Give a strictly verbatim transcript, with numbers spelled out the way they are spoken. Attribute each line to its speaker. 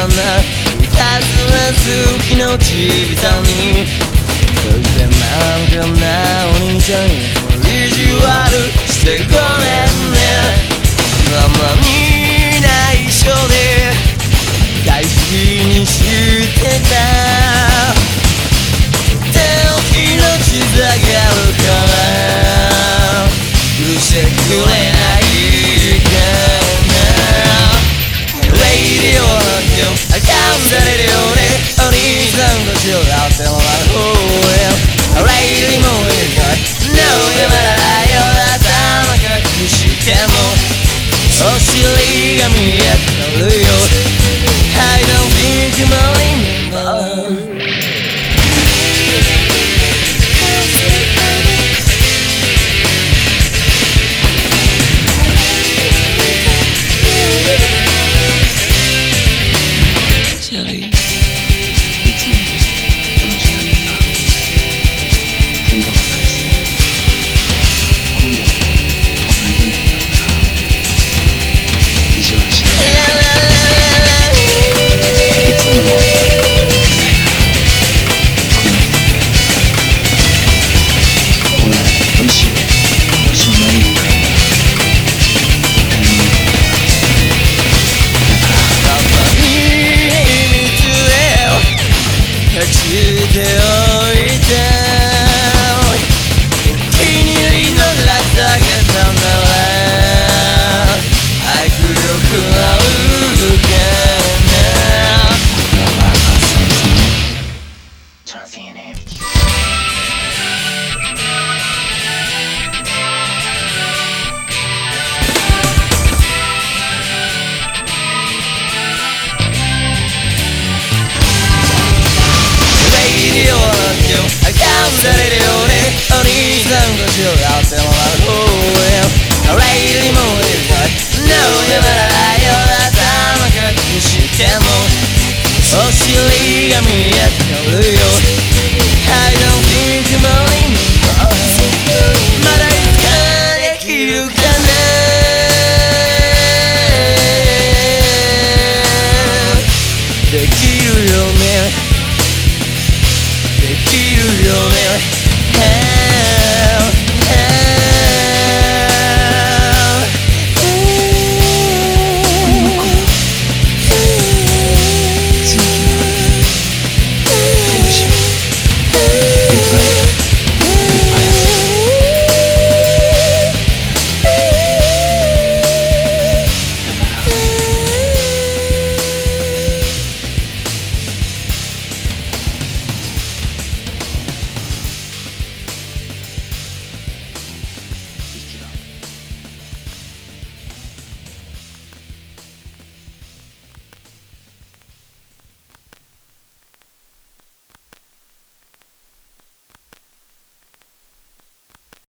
Speaker 1: な、いたずら好きのちびさんに、そしてなんかなお兄ちゃんに意地悪してごめんね。ままに内緒で大事にしてた手のひらちざがるから許してくれないかな。レイディオの今日あかんされるよね、お兄さんと違ってもらう方へレイディも